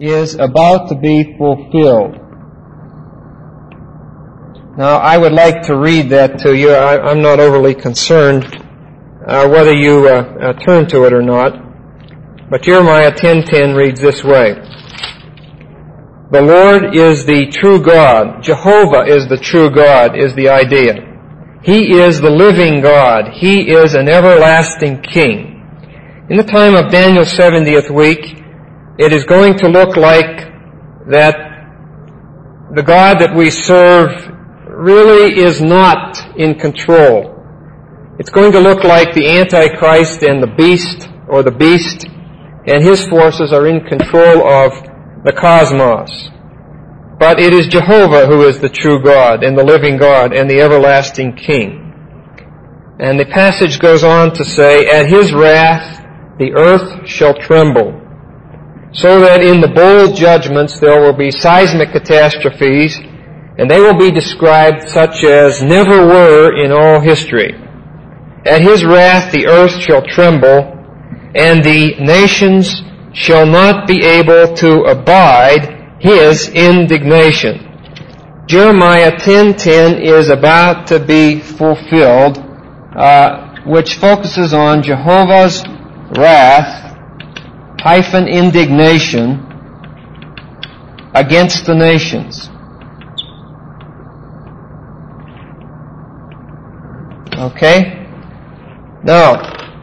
is about to be fulfilled. Now, I would like to read that to you. I'm not overly concerned whether you turn to it or not. But Jeremiah 10:10 reads this way. The Lord is the true God. Jehovah is the true God, is the idea. He is the living God. He is an everlasting King. In the time of Daniel's 70th week, it is going to look like that the God that we serve really is not in control. It's going to look like the Antichrist and the beast, or the beast, and his forces are in control of the cosmos. But it is Jehovah who is the true God and the living God and the everlasting King. And the passage goes on to say, at his wrath the earth shall tremble, so that in the bold judgments there will be seismic catastrophes, and they will be described such as never were in all history. At his wrath the earth shall tremble, and the nations shall not be able to abide his indignation. Jeremiah 10:10 is about to be fulfilled, which focuses on Jehovah's wrath - indignation against the nations. Okay? Now,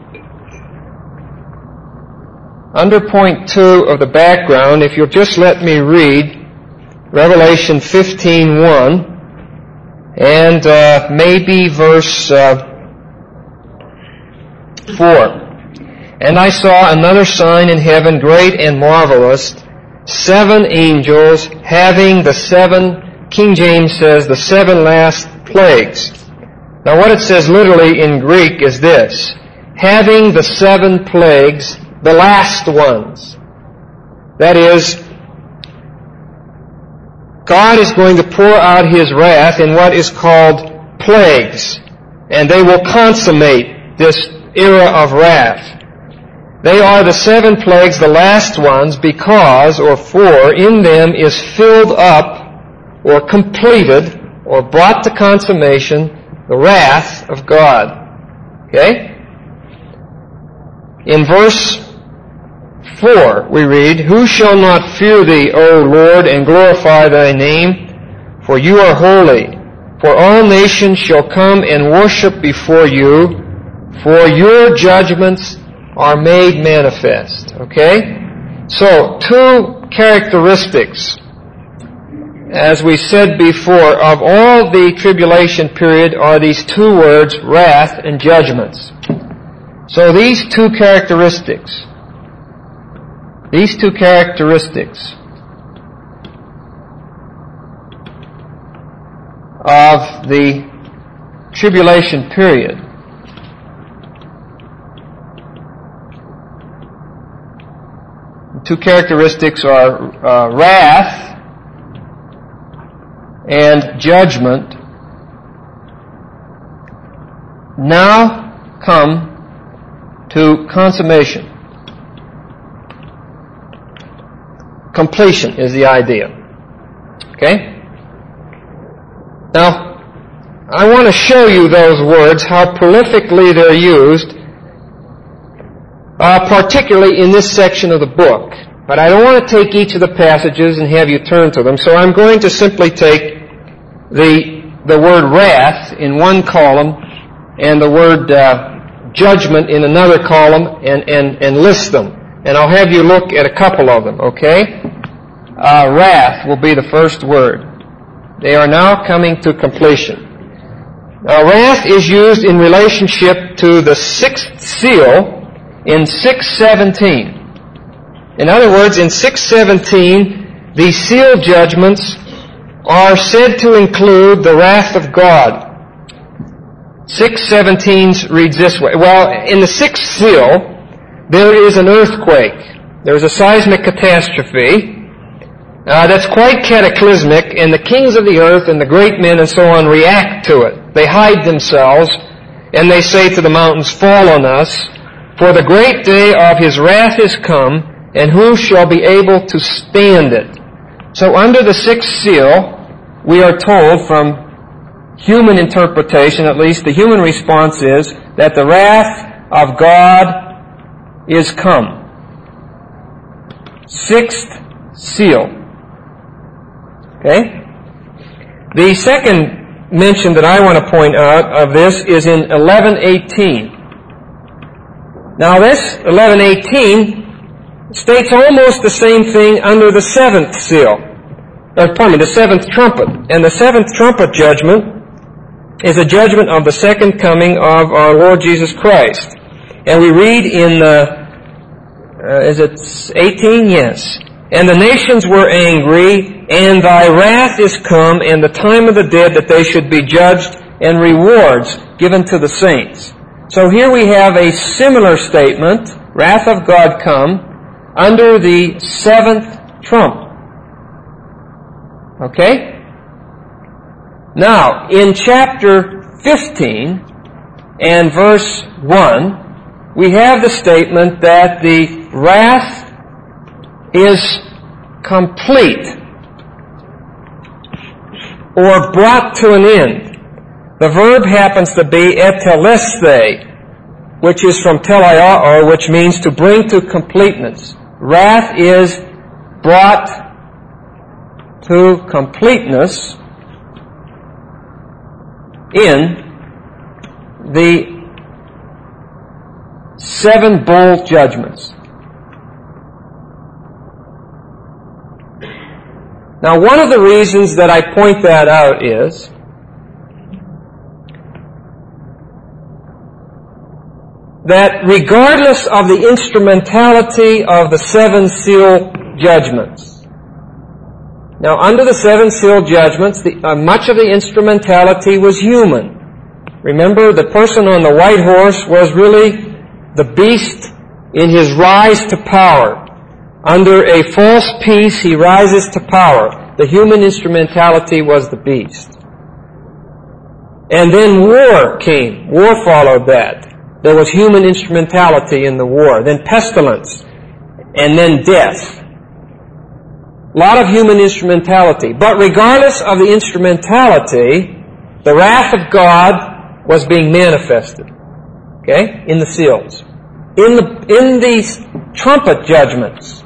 under point 2 of the background, if you'll just let me read Revelation 15:1 and maybe verse 4. And I saw another sign in heaven, great and marvelous, 7 angels having the 7, King James says, the 7 last plagues. Now what it says literally in Greek is this: having the 7 plagues, the last ones. That is, God is going to pour out his wrath in what is called plagues, and they will consummate this era of wrath. They are the 7 plagues, the last ones, because, or for, in them is filled up, or completed, or brought to consummation, the wrath of God. Okay? In verse 4, we read, who shall not fear thee, O Lord, and glorify thy name? For you are holy. For all nations shall come and worship before you, for your judgments are made manifest. Okay? So, 2 characteristics, as we said before, of all the tribulation period are these 2 words, wrath and judgments. So these two characteristics of the tribulation period are wrath and judgment now come to consummation. Completion is the idea. Okay? Now, I want to show you those words, how prolifically they're used, particularly in this section of the book. But I don't want to take each of the passages and have you turn to them, so I'm going to simply take the word wrath in one column and the word judgment in another column and list them. And I'll have you look at a couple of them, okay? Wrath will be the first word. They are now coming to completion. Now, wrath is used in relationship to the 6th seal in 6:17. In other words, in 6:17, the seal judgments are said to include the wrath of God. 6:17 reads this way. Well, in the 6th seal, there is an earthquake. There's a seismic catastrophe that's quite cataclysmic, and the kings of the earth and the great men and so on react to it. They hide themselves, and they say to the mountains, fall on us, for the great day of his wrath is come, and who shall be able to stand it? So under the sixth seal, we are told from human interpretation, at least the human response is that the wrath of God is come. Sixth seal. Okay? The second mention that I want to point out of this is in 11:18. Now this 11:18 states almost the same thing under the seventh seal. The seventh trumpet. And the seventh trumpet judgment is a judgment of the second coming of our Lord Jesus Christ. And we read in, is it 18? Yes. And the nations were angry, and thy wrath is come, and the time of the dead that they should be judged, and rewards given to the saints. So here we have a similar statement, wrath of God come, under the seventh trump. Okay? Now, in chapter 15 and verse 1, we have the statement that the wrath is complete or brought to an end. The verb happens to be etelesthai, which is from telaiao, which means to bring to completeness. Wrath is brought to completeness in the 7 bowl judgments. Now, one of the reasons that I point that out is that regardless of the instrumentality of the 7 seal judgments, now under the 7 seal judgments, much of the instrumentality was human. Remember, the person on the white horse was really the beast in his rise to power. Under a false peace, he rises to power. The human instrumentality was the beast. And then war came. War followed that. There was human instrumentality in the war. Then pestilence. And then death. A lot of human instrumentality. But regardless of the instrumentality, the wrath of God was being manifested. Okay? In the seals. In these trumpet judgments,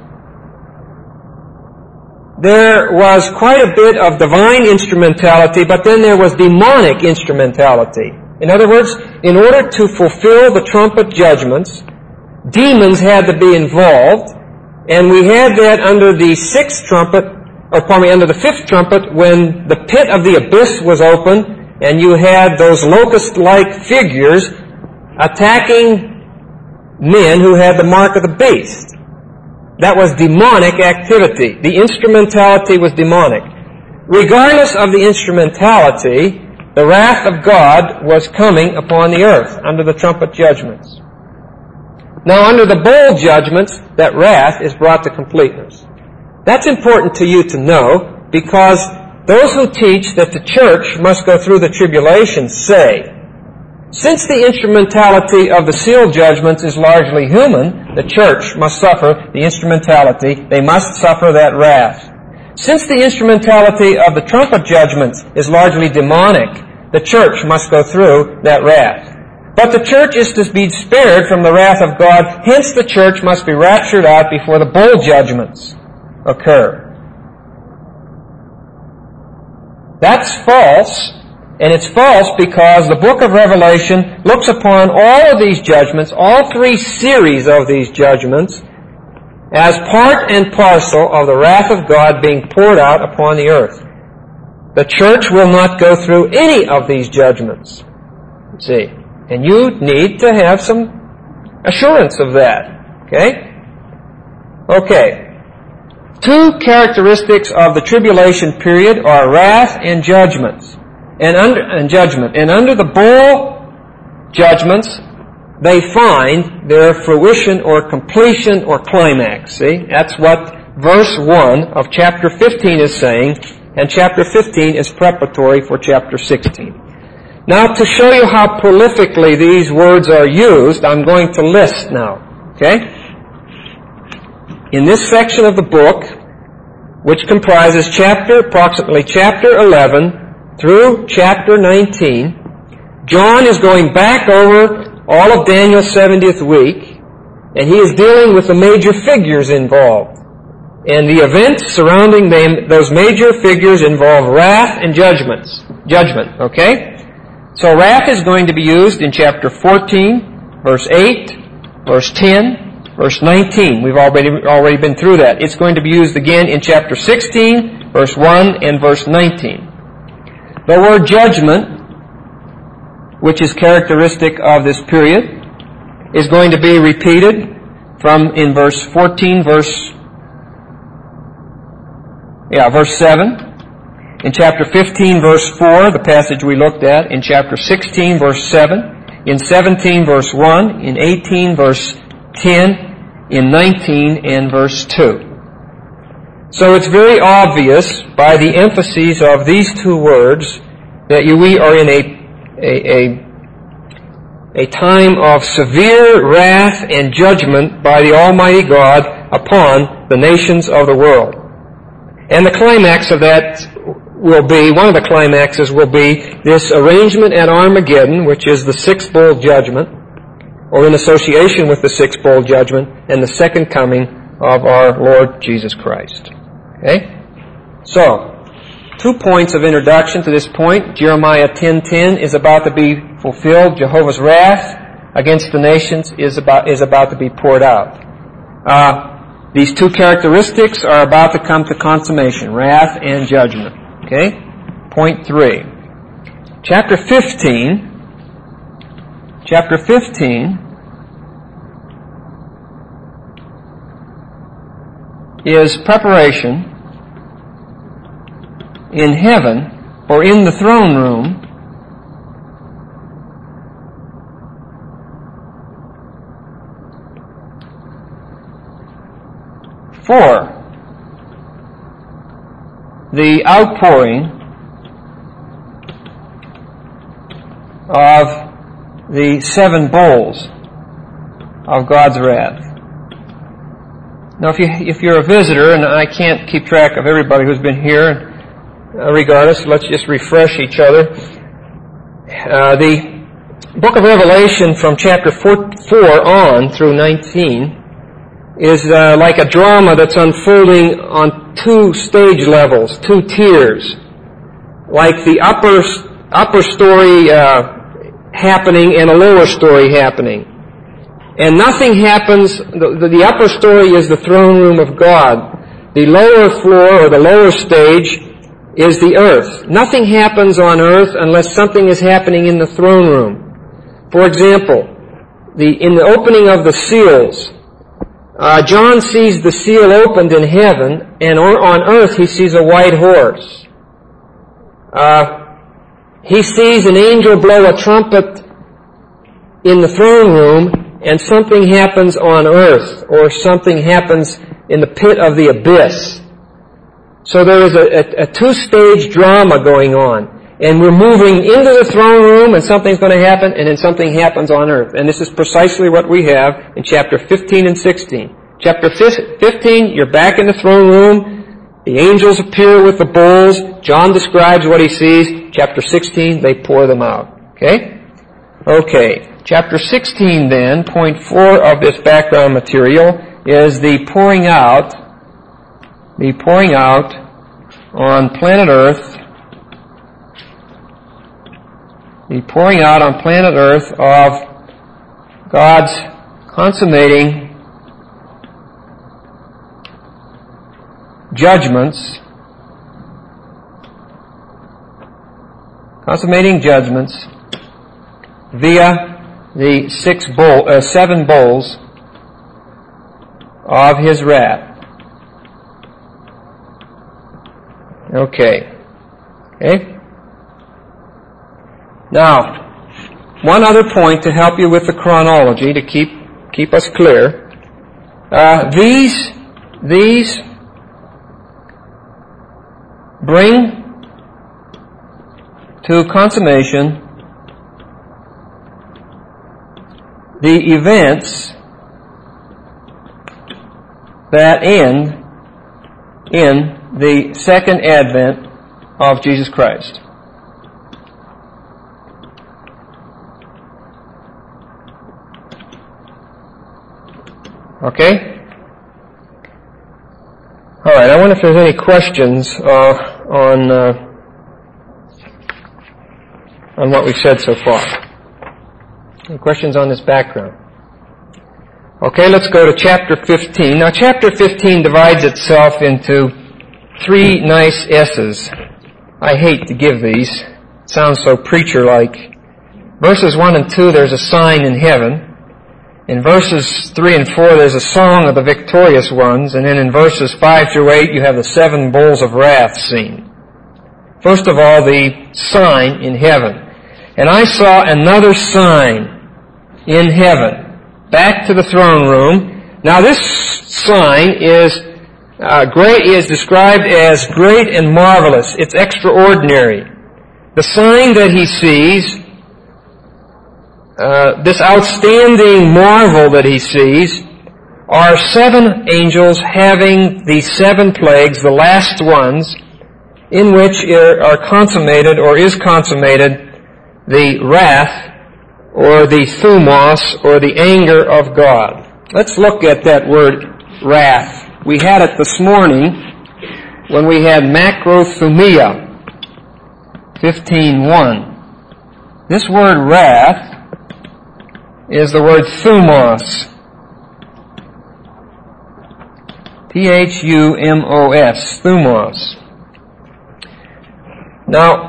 there was quite a bit of divine instrumentality, but then there was demonic instrumentality. In other words, in order to fulfill the trumpet judgments, demons had to be involved, and we had that under the under the fifth trumpet, when the pit of the abyss was open, and you had those locust-like figures attacking men who had the mark of the beast. That was demonic activity. The instrumentality was demonic. Regardless of the instrumentality, the wrath of God was coming upon the earth under the trumpet judgments. Now, under the bowl judgments, that wrath is brought to completeness. That's important to you to know, because those who teach that the church must go through the tribulation say, since the instrumentality of the seal judgments is largely human, the church must suffer the instrumentality. They must suffer that wrath. Since the instrumentality of the trumpet judgments is largely demonic, the church must go through that wrath. But the church is to be spared from the wrath of God, hence the church must be raptured out before the bowl judgments occur. That's false. And it's false because the book of Revelation looks upon all of these judgments, all 3 series of these judgments, as part and parcel of the wrath of God being poured out upon the earth. The church will not go through any of these judgments. See? And you need to have some assurance of that. Okay? Okay. 2 characteristics of the tribulation period are wrath and judgments. And under the bowl judgments, they find their fruition or completion or climax. See? That's what verse 1 of chapter 15 is saying, and chapter 15 is preparatory for chapter 16. Now, to show you how prolifically these words are used, I'm going to list now. Okay? in this section of the book, which comprises approximately chapter 11 through chapter 19, John is going back over all of Daniel's 70th week, and he is dealing with the major figures involved. And the events surrounding those major figures involve wrath and judgment, okay? So wrath is going to be used in chapter 14, verse 8, verse 10, verse 19. We've already been through that. It's going to be used again in chapter 16, verse 1 and verse 19. The word judgment, which is characteristic of this period, is going to be repeated in verse 14, verse 7. In chapter 15, verse 4, the passage we looked at. In chapter 16, verse 7. In 17, verse 1. In 18, verse 10. In 19, and verse 2. So it's very obvious by the emphases of these two words that we are in a time of severe wrath and judgment by the Almighty God upon the nations of the world. And the climax of that one of the climaxes will be this arrangement at Armageddon, which is the sixth bowl judgment, or in association with the sixth bowl judgment, and the second coming of our Lord Jesus Christ. Okay? So, 2 points of introduction to this point. Jeremiah 10:10 is about to be fulfilled. Jehovah's wrath against the nations is about to be poured out. These two characteristics are about to come to consummation, wrath and judgment. Okay? Point 3. Chapter 15 is preparation in heaven, or in the throne room, for the outpouring of the 7 bowls of God's wrath. Now, if you're a visitor, and I can't keep track of everybody who's been here, regardless, let's just refresh each other. The book of Revelation from chapter 4 on through 19 is like a drama that's unfolding on 2 stage levels, 2 tiers. Like the upper story happening and a lower story happening. And nothing happens, the upper story is the throne room of God. The lower floor, or the lower stage, is the earth. Nothing happens on earth unless something is happening in the throne room. For example, in the opening of the seals, John sees the seal opened in heaven, and on earth he sees a white horse. He sees an angel blow a trumpet in the throne room, and something happens on earth, or something happens in the pit of the abyss. So there is a 2-stage drama going on. And we're moving into the throne room, and something's going to happen, and then something happens on earth. And this is precisely what we have in chapter 15 and 16. Chapter 15, you're back in the throne room. The angels appear with the bowls. John describes what he sees. Chapter 16, they pour them out. Okay? Okay. Chapter 16 then, point 4 of this background material, is the pouring out on planet Earth, of God's consummating judgments via the 7 bowls of His wrath. Okay. Now, one other point to help you with the chronology, to keep us clear. These bring to consummation the events that end in the second advent of Jesus Christ. Okay? All right, I wonder if there's any questions on what we've said so far. Any questions on this background? Okay, let's go to chapter 15. Now, chapter 15 divides itself into three nice S's. I hate to give these. It sounds so preacher-like. Verses 1 and 2, there's a sign in heaven. In verses 3 and 4, there's a song of the victorious ones. And then in verses 5 through 8, you have the 7 bowls of wrath scene. First of all, the sign in heaven. And I saw another sign in heaven, back to the throne room. Now this sign is described as great and marvelous. It's extraordinary. The sign that he sees, this outstanding marvel that he sees, are 7 angels having the 7 plagues, the last ones, in which are consummated or is consummated the wrath or the thumos or the anger of God. Let's look at that word wrath. We had it this morning when we had macrothumia, 15:1. This word wrath is the word thumos. Thumos, thumos. Now,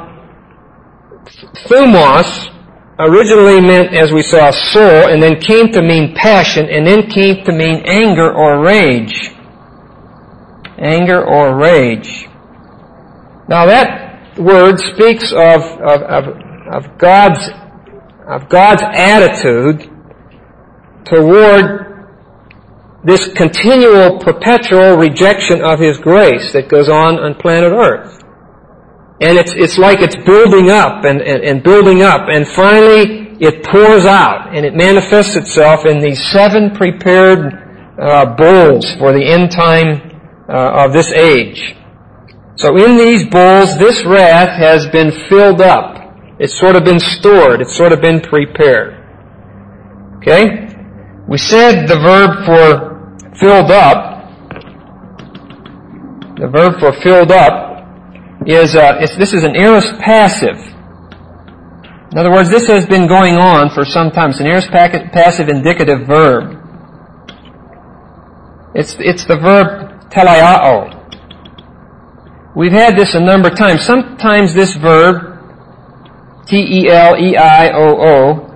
thumos originally meant, as we saw, soul, and then came to mean passion, and then came to mean anger or rage. Anger or rage. Now that word speaks of God's attitude toward this continual, perpetual rejection of His grace that goes on planet Earth. And it's like it's building up and building up, and finally it pours out, and it manifests itself in these 7 prepared bowls for the end time of this age. So in these bowls, this wrath has been filled up. It's sort of been stored. It's sort of been prepared. Okay? We said the verb for filled up, this is an aorist passive. In other words, this has been going on for some time. It's an aorist passive indicative verb. It's the verb telaiao. We've had this a number of times. Sometimes this verb, T-E-L-E-I-O-O,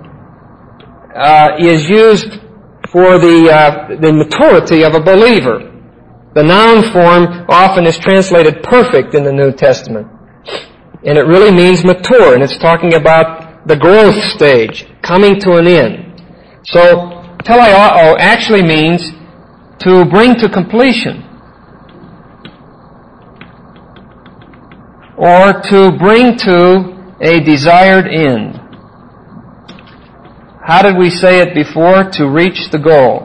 is used for the maturity of a believer. The noun form often is translated perfect in the New Testament. And it really means mature, and it's talking about the growth stage, coming to an end. So, telaiao actually means to bring to completion, or to bring to a desired end. How did we say it before? To reach the goal.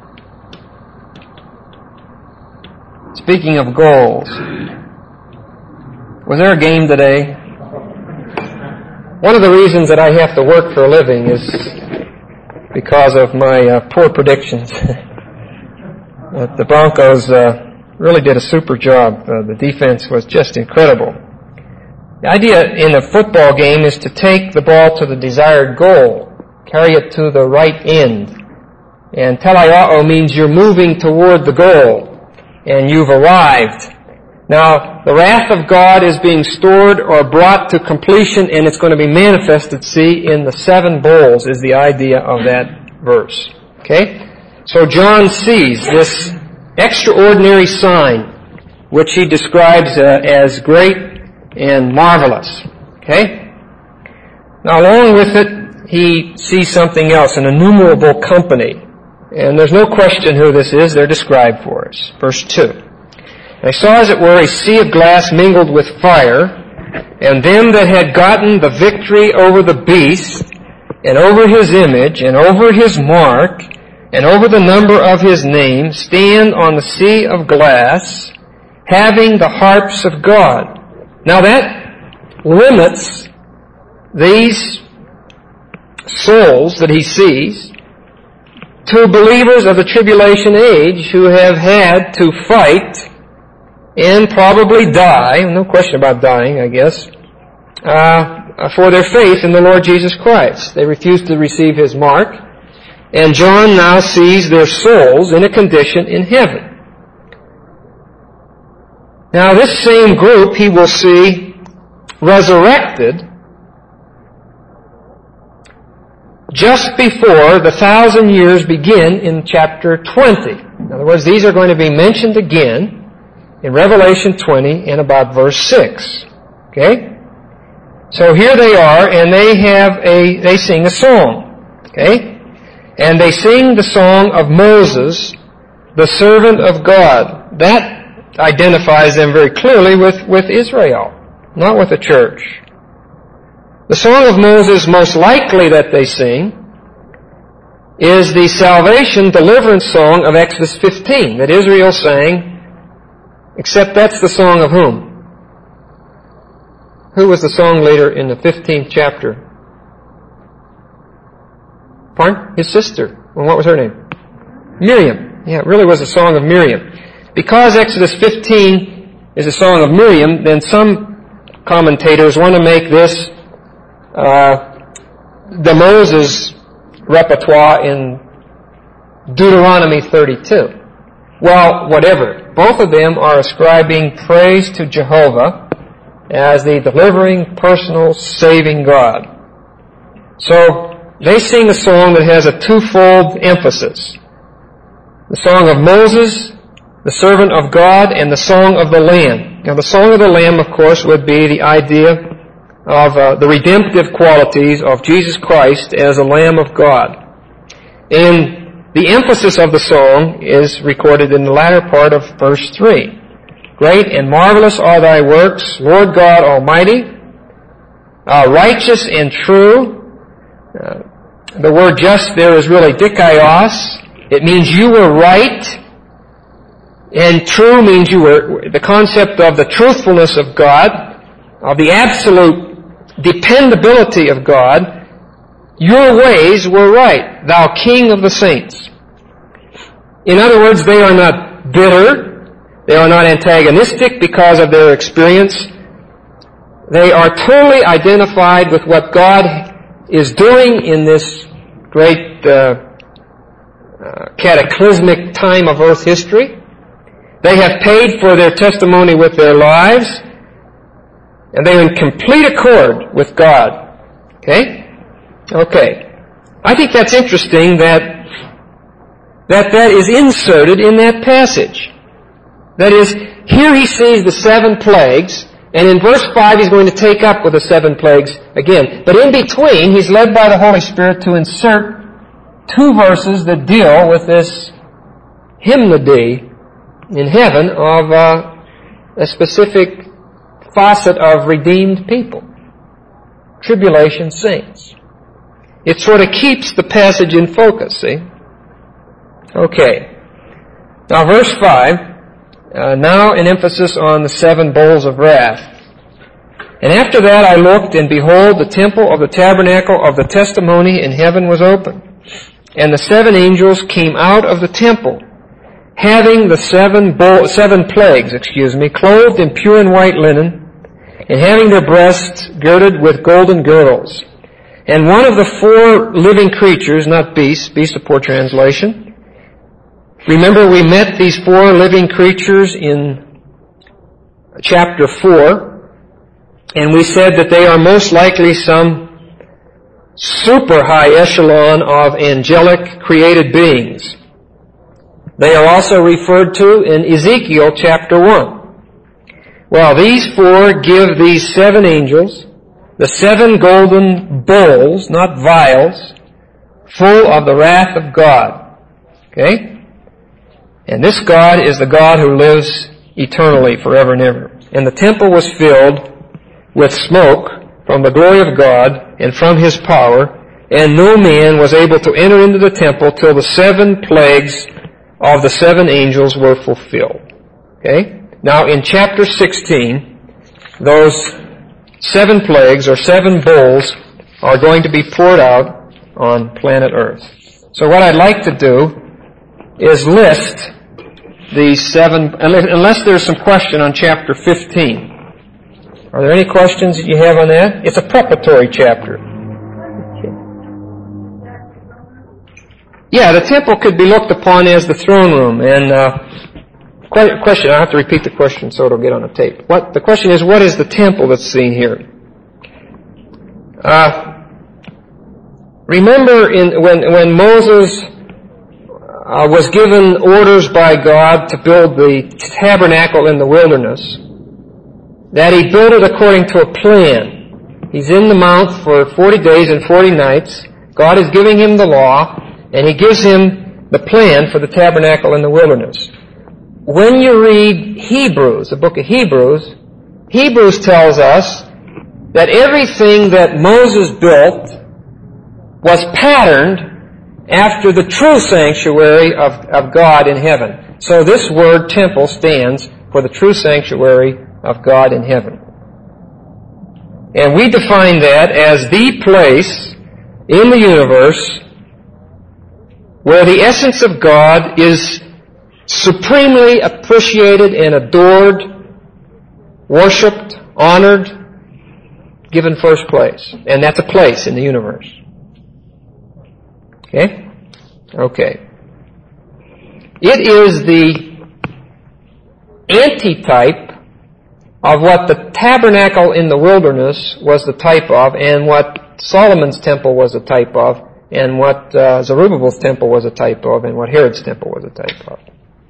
Speaking of goals, was there a game today? One of the reasons that I have to work for a living is because of my poor predictions. The Broncos really did a super job. The defense was just incredible. The idea in a football game is to take the ball to the desired goal, carry it to the right end. And telaiao means you're moving toward the goal, and you've arrived. Now, the wrath of God is being stored or brought to completion, and it's going to be manifested, see, in the 7 bowls is the idea of that verse. Okay? So John sees this extraordinary sign, which he describes as great and marvelous. Okay? Now, along with it, he sees something else, an innumerable company. And there's no question who this is. They're described for us. Verse 2. I saw, as it were, a sea of glass mingled with fire, and them that had gotten the victory over the beast, and over his image, and over his mark, and over the number of his name stand on the sea of glass, having the harps of God. Now that limits these souls that he sees to believers of the tribulation age who have had to fight and probably die, no question about dying, I guess, for their faith in the Lord Jesus Christ. They refused to receive his mark, and John now sees their souls in a condition in heaven. Now this same group he will see resurrected just before the 1,000 years begin in chapter 20. In other words, these are going to be mentioned again in Revelation 20 and about verse 6. Okay? So here they are, and they sing a song. Okay? And they sing the song of Moses, the servant of God. That identifies them very clearly with Israel, not with the church. The song of Moses, most likely that they sing, is the salvation deliverance song of Exodus 15 that Israel sang, except that's the song of whom? Who was the song leader in the 15th chapter? Pardon? His sister. Well, what was her name? Miriam. Yeah, it really was a song of Miriam. Because Exodus 15 is a song of Miriam, then some commentators want to make this the Moses repertoire in Deuteronomy 32. Well, whatever. Both of them are ascribing praise to Jehovah as the delivering, personal, saving God. So, they sing a song that has a twofold emphasis. The song of Moses, the servant of God, and the song of the Lamb. Now, the song of the Lamb, of course, would be the idea of the redemptive qualities of Jesus Christ as a Lamb of God. And the emphasis of the song is recorded in the latter part of verse 3. Great and marvelous are thy works, Lord God Almighty, righteous and true. The word just there is really dikaios. It means you were right, and true means you were, the concept of the truthfulness of God, of the absolute dependability of God. Your ways were right, thou King of the saints. In other words, they are not bitter, they are not antagonistic because of their experience. They are totally identified with what God is doing in this great cataclysmic time of earth history. They have paid for their testimony with their lives, and they're in complete accord with God. Okay? Okay. I think that's interesting that is inserted in that passage. That is, here he sees the 7 plagues, and in verse 5 he's going to take up with the 7 plagues again. But in between, he's led by the Holy Spirit to insert 2 verses that deal with this hymnody in heaven of a specific facet of redeemed people. Tribulation saints. It sort of keeps the passage in focus, see? Okay. Now verse 5, now an emphasis on the 7 bowls of wrath. And after that I looked, and behold, the temple of the tabernacle of the testimony in heaven was open. And the 7 angels came out of the temple, having the 7 plagues, clothed in pure and white linen, and having their breasts girded with golden girdles. And one of the 4 living creatures, not beasts, beasts a poor translation. Remember, we met these 4 living creatures in chapter 4, and we said that they are most likely some super high echelon of angelic created beings. They are also referred to in Ezekiel chapter 1. Well, these 4 give these 7 angels the 7 golden bowls, not vials, full of the wrath of God. Okay? And this God is the God who lives eternally, forever and ever. And the temple was filled with smoke from the glory of God and from His power, and no man was able to enter into the temple till the 7 plagues of the 7 angels were fulfilled. Okay? Now in chapter 16, those 7 plagues or 7 bowls are going to be poured out on planet Earth. So what I'd like to do is list these 7, unless there's some question on chapter 15. Are there any questions that you have on that? It's a preparatory chapter. Yeah, the temple could be looked upon as the throne room. And question, I'll have to repeat the question so it'll get on the tape. The question is, what is the temple that's seen here? Remember when Moses was given orders by God to build the tabernacle in the wilderness, that he built it according to a plan. He's in the mount for 40 days and 40 nights. God is giving him the law, and he gives him the plan for the tabernacle in the wilderness. When you read Hebrews, the book of Hebrews, Hebrews tells us that everything that Moses built was patterned after the true sanctuary of God in heaven. So this word temple stands for the true sanctuary of God in heaven. And we define that as the place in the universe where the essence of God is supremely appreciated and adored, worshipped, honored, given first place. And that's a place in the universe. Okay? Okay. It is the antitype of what the tabernacle in the wilderness was the type of, and what Solomon's temple was a type of, and what Zerubbabel's temple was a type of, and what Herod's temple was a type of.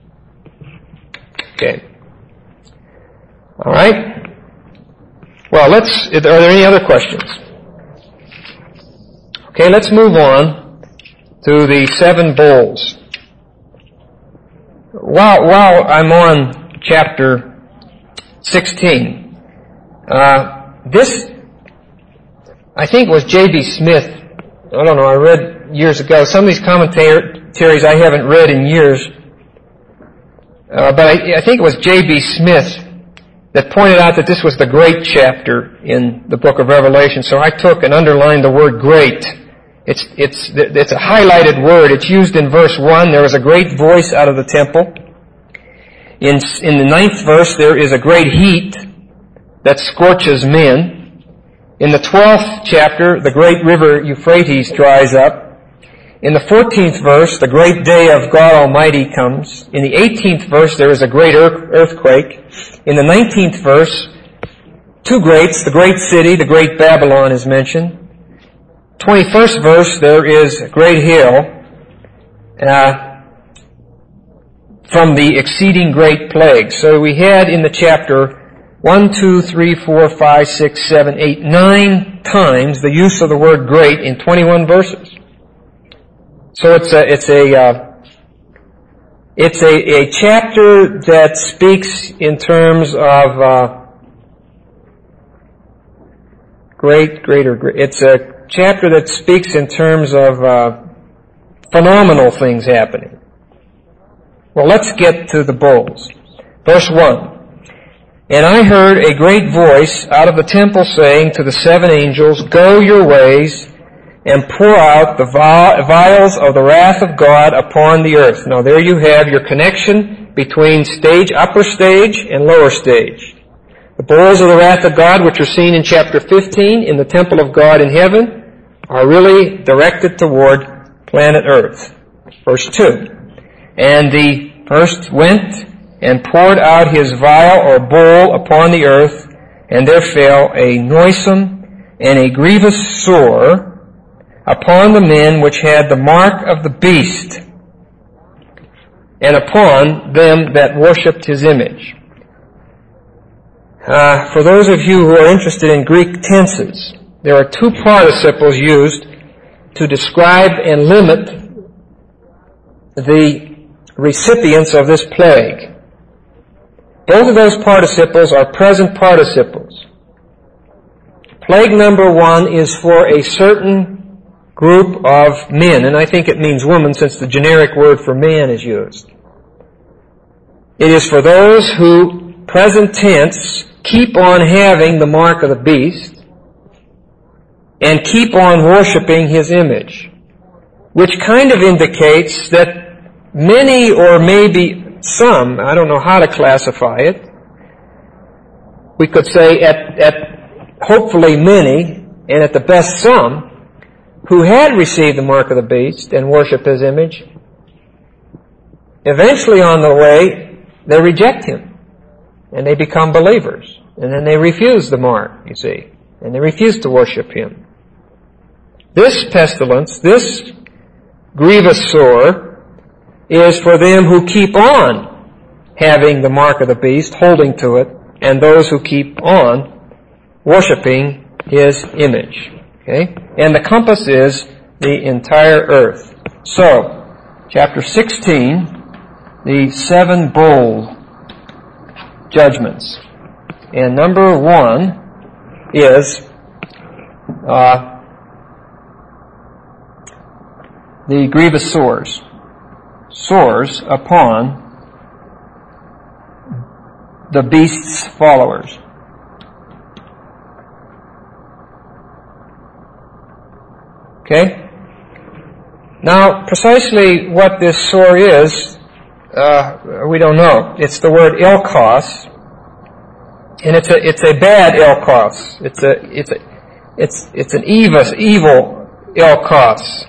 Okay. All right. Well, are there any other questions? Okay, let's move on to the 7 bowls. While I'm on chapter 16, this, I think, was J.B. Smith. I don't know, I read years ago. Some of these commentaries I haven't read in years. But I think it was J.B. Smith that pointed out that this was the great chapter in the book of Revelation. So I took and underlined the word great. It's a highlighted word. It's used in verse 1. There was a great voice out of the temple. In the 9th verse, there is a great heat that scorches men. In the 12th chapter, the great river Euphrates dries up. In the 14th verse, the great day of God Almighty comes. In the 18th verse, there is a great earthquake. In the 19th verse, 2 greats, the great city, the great Babylon is mentioned. 21st verse, there is a great hail from the exceeding great plague. So we had in the chapter 1, 2, 3, 4, 5, 6, 7, 8, 9 times the use of the word great in 21 verses. So it's a chapter that speaks in terms of greater. It's a chapter that speaks in terms of phenomenal things happening. Well, let's get to the bowls. Verse 1. And I heard a great voice out of the temple saying to the 7 angels, Go your ways, and pour out the vials of the wrath of God upon the earth. Now there you have your connection between upper stage and lower stage. The bowls of the wrath of God, which are seen in chapter 15 in the temple of God in heaven, are really directed toward planet Earth. Verse 2. And the first went and poured out his vial or bowl upon the earth, and there fell a noisome and a grievous sore upon the men which had the mark of the beast, and upon them that worshipped his image. For those of you who are interested in Greek tenses, there are 2 participles used to describe and limit the recipients of this plague. Both of those participles are present participles. Plague number 1 is for a certain group of men, and I think it means woman since the generic word for man is used. It is for those who, present tense, keep on having the mark of the beast and keep on worshiping his image, which kind of indicates that many or maybe some, I don't know how to classify it, we could say at hopefully many, and at the best some, who had received the mark of the beast and worship his image, eventually on the way, they reject him. And they become believers. And then they refuse the mark, you see. And they refuse to worship him. This pestilence, this grievous sore, is for them who keep on having the mark of the beast, holding to it, and those who keep on worshiping his image. Okay? And the compass is the entire earth. So, chapter 16, the 7 bowl judgments. And number 1 is the grievous sores. Sores upon the beast's followers. Okay? Now, precisely what this sore is, we don't know. It's the word ilkos, and it's a bad ilkos. It's an evil ilkos,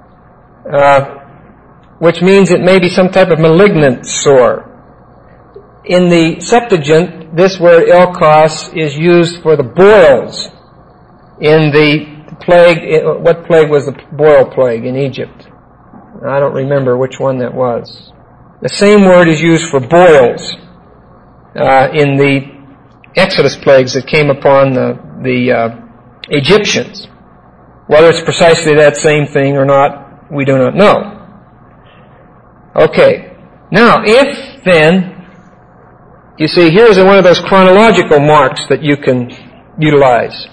which means it may be some type of malignant sore. In the Septuagint, this word ilkos is used for the boils in the plague. What plague was the boil plague in Egypt? I don't remember which one that was. The same word is used for boils in the Exodus plagues that came upon the Egyptians. Whether it's precisely that same thing or not, we do not know. Okay. Now, if then, you see, here's one of those chronological marks that you can utilize.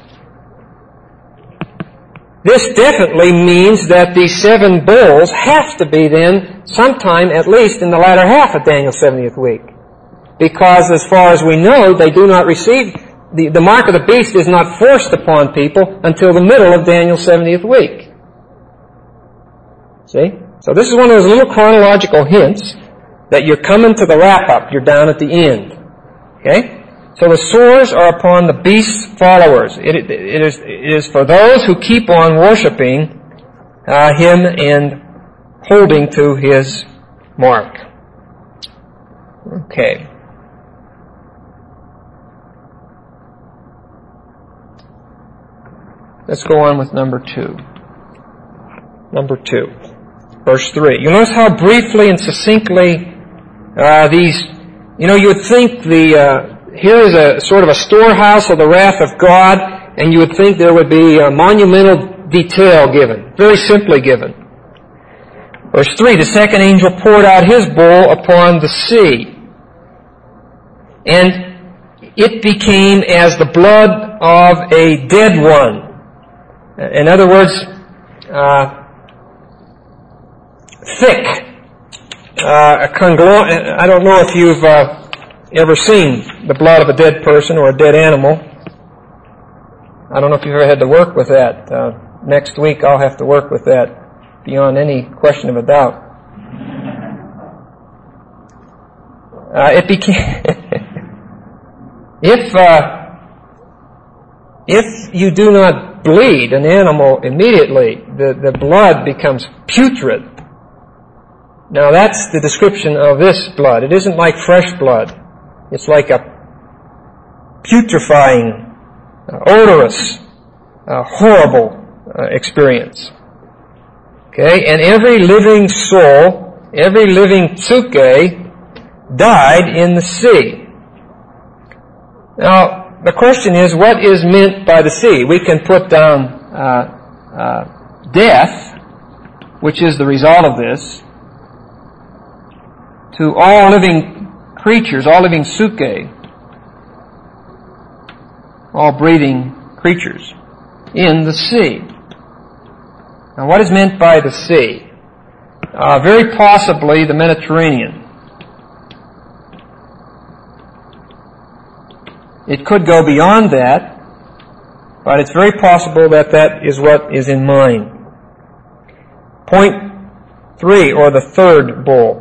This definitely means that these 7 bowls have to be then sometime at least in the latter half of Daniel's 70th week. Because as far as we know, they do not receive, the mark of the beast is not forced upon people until the middle of Daniel's 70th week. See? So this is one of those little chronological hints that you're coming to the wrap-up, you're down at the end. Okay? So the sores are upon the beast's followers. It is for those who keep on worshiping him and holding to his mark. Okay. Let's go on with number 2. Number 2. Verse 3. You notice how briefly and succinctly these, you would think here is a sort of a storehouse of the wrath of God, and you would think there would be a monumental detail given, very simply given. Verse 3, the second angel poured out his bowl upon the sea, and it became as the blood of a dead one. In other words, thick. I don't know if you've ever seen the blood of a dead person or a dead animal. I don't know if you've ever had to work with that. Next week I'll have to work with that beyond any question of a doubt. It became if you do not bleed an animal immediately, the blood becomes putrid. Now that's the description of this blood. It isn't like fresh blood. It's like a putrefying, odorous, horrible experience. Okay, and every living soul, every living tsuke died in the sea. Now, the question is, what is meant by the sea? We can put down death, which is the result of this, to all living creatures, all living tsuke, all breathing creatures in the sea. Now, what is meant by the sea? Very possibly the Mediterranean. It could go beyond that, but it's very possible that that is what is in mind. Point 3, or the third bowl.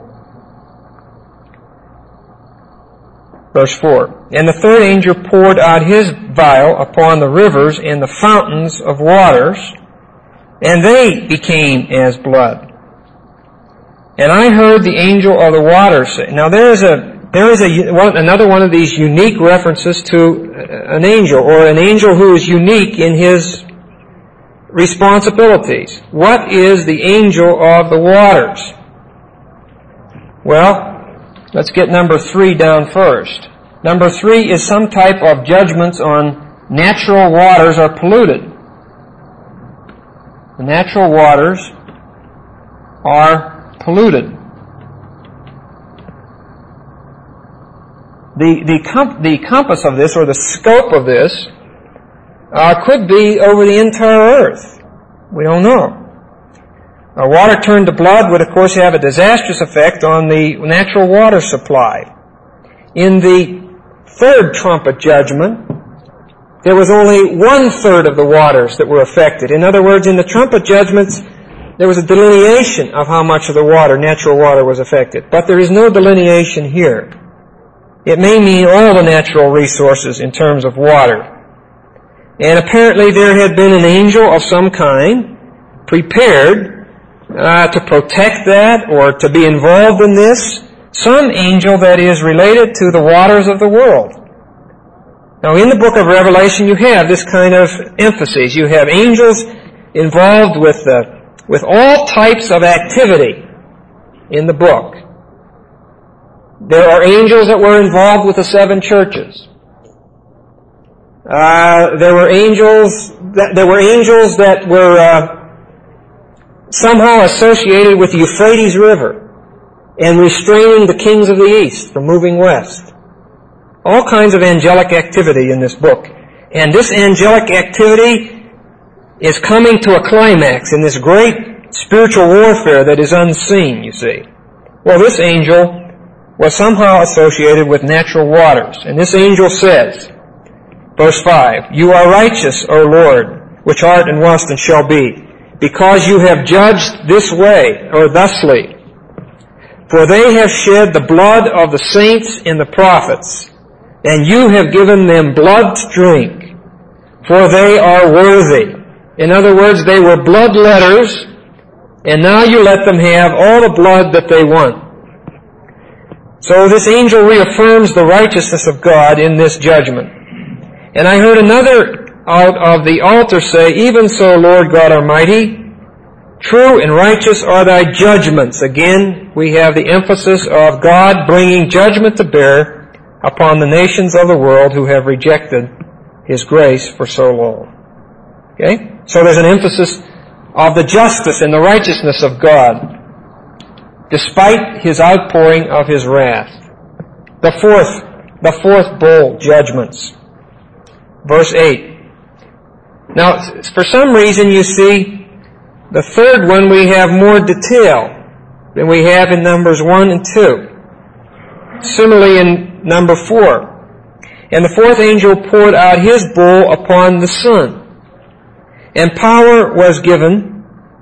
Verse 4. And the third angel poured out his vial upon the rivers and the fountains of waters, and they became as blood. And I heard the angel of the waters say. Now there is another one of these unique references to an angel, or an angel who is unique in his responsibilities. What is the angel of the waters? Well, let's get number 3 down first. Number 3 is some type of judgments on natural waters are polluted. The natural waters are polluted. The compass of this, or the scope of this, could be over the entire earth. We don't know. Water turned to blood would, of course, have a disastrous effect on the natural water supply. In the third trumpet judgment, there was only 1/3 of the waters that were affected. In other words, in the trumpet judgments, there was a delineation of how much of the water, natural water, was affected. But there is no delineation here. It may mean all the natural resources in terms of water. And apparently there had been an angel of some kind prepared to protect that or to be involved in this. Some angel that is related to the waters of the world. Now in the book of Revelation you have this kind of emphasis. You have angels involved with all types of activity in the book. There are angels that were involved with the 7 churches. There were angels that were somehow associated with the Euphrates River and restraining the kings of the east from moving west. All kinds of angelic activity in this book. And this angelic activity is coming to a climax in this great spiritual warfare that is unseen, you see. Well, this angel was somehow associated with natural waters. And this angel says, verse 5, "You are righteous, O Lord, which art and wast and shall be, because you have judged this way, or thusly. For they have shed the blood of the saints and the prophets, and you have given them blood to drink, for they are worthy." In other words, they were bloodletters, and now you let them have all the blood that they want. So this angel reaffirms the righteousness of God in this judgment. And I heard another out of the altar say, "Even so, Lord God Almighty, true and righteous are thy judgments." Again, we have the emphasis of God bringing judgment to bear upon the nations of the world who have rejected His grace for so long. Okay? So there's an emphasis of the justice and the righteousness of God, despite His outpouring of His wrath. The fourth bowl, judgments. Verse 8. Now, for some reason, you see, the third one we have more detail than we have in Numbers 1 and 2. Similarly in number 4. "And the fourth angel poured out his bowl upon the sun, and power was given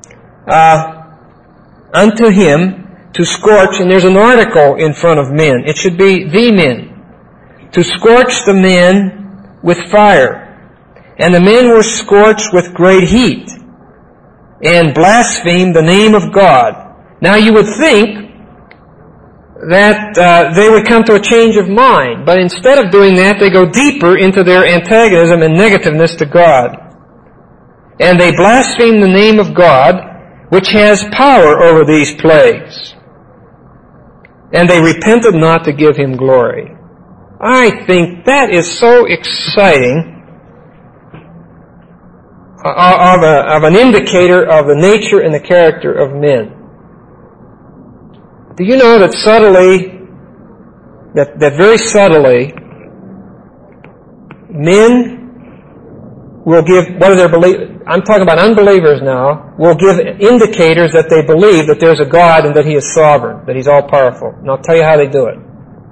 unto him to scorch," and there's an article in front of men. It should be "the men." "To scorch the men with fire. And the men were scorched with great heat, and blasphemed the name of God." Now you would think that they would come to a change of mind, but instead of doing that, they go deeper into their antagonism and negativeness to God. "And they blaspheme the name of God, which has power over these plagues. And they repented not to give Him glory." I think that is so exciting of an indicator of the nature and the character of men. Do you know that very subtly, men will give, what do they believe? I'm talking about unbelievers now, will give indicators that they believe that there's a God and that He is sovereign, that He's all-powerful. And I'll tell you how they do it.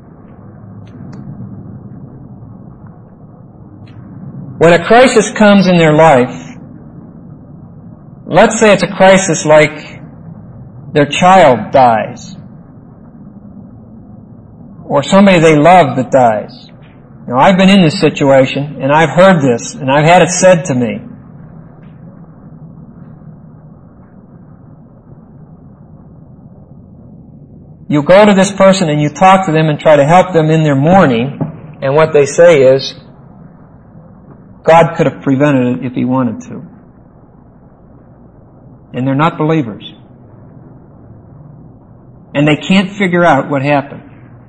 When a crisis comes in their life, let's say it's a crisis like their child dies, or somebody they love that dies. Now, I've been in this situation, and I've heard this, and I've had it said to me. You go to this person and you talk to them and try to help them in their mourning, and what they say is, God could have prevented it if He wanted to. And they're not believers. And they can't figure out what happened.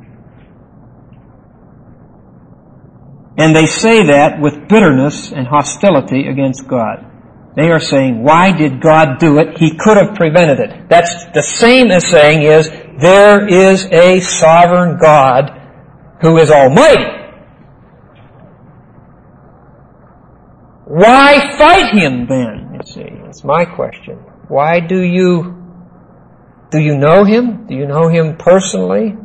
And they say that with bitterness and hostility against God. They are saying, why did God do it? He could have prevented it. That's the same as saying is, there is a sovereign God who is almighty. Why fight Him then? You see, that's my question. Why do you know Him? Do you know Him personally?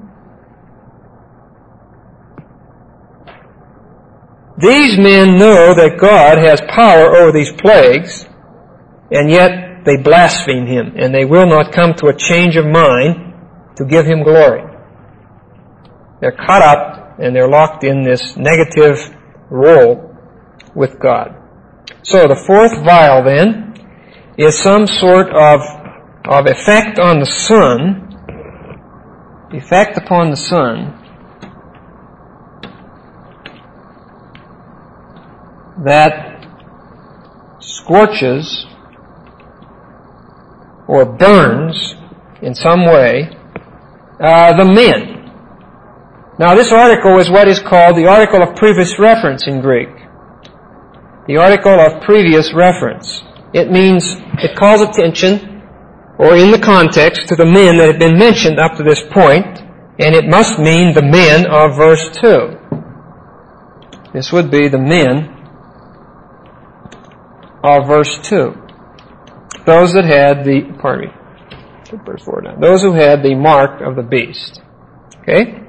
These men know that God has power over these plagues, and yet they blaspheme Him, and they will not come to a change of mind to give Him glory. They're caught up, and they're locked in this negative role with God. So the fourth vial, then, is some sort of effect on the sun, effect upon the sun, that scorches or burns in some way the men. Now, this article is what is called the article of previous reference in Greek. The article of previous reference. It means, it calls attention, or in the context, to the men that have been mentioned up to this point, and it must mean the men of verse 2. This would be the men of verse 2. Those that had the, verse 4 down. Those who had the mark of the beast. Okay?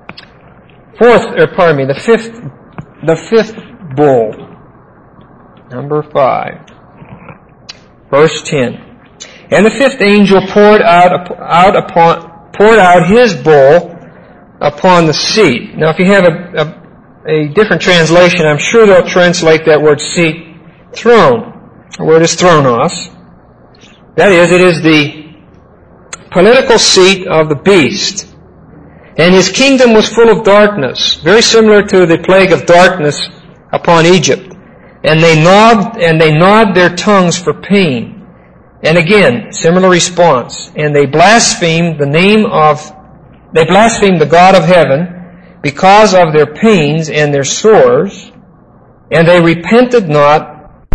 The fifth bull. Number 5. Verse 10. And the fifth angel poured out his bowl upon the seat. Now, if you have a different translation, I'm sure they'll translate that word seat, throne. The word is thronos. That is, it is the political seat of the beast. And his kingdom was full of darkness, very similar to the plague of darkness upon Egypt. And they gnawed their tongues for pain. And again, similar response. And they blasphemed the God of heaven because of their pains and their sores, and they repented not.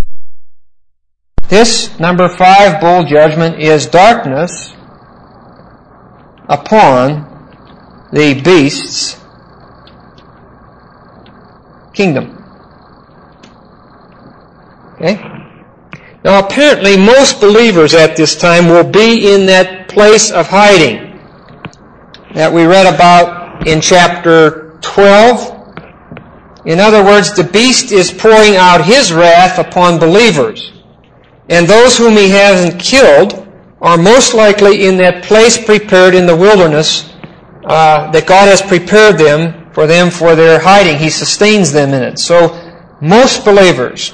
This number 5 bowl judgment is darkness upon the beast's kingdom. Okay? Now, apparently, most believers at this time will be in that place of hiding that we read about in chapter 12. In other words, the beast is pouring out his wrath upon believers. And those whom he hasn't killed are most likely in that place prepared in the wilderness that God has prepared for their hiding. He sustains them in it. So, most believers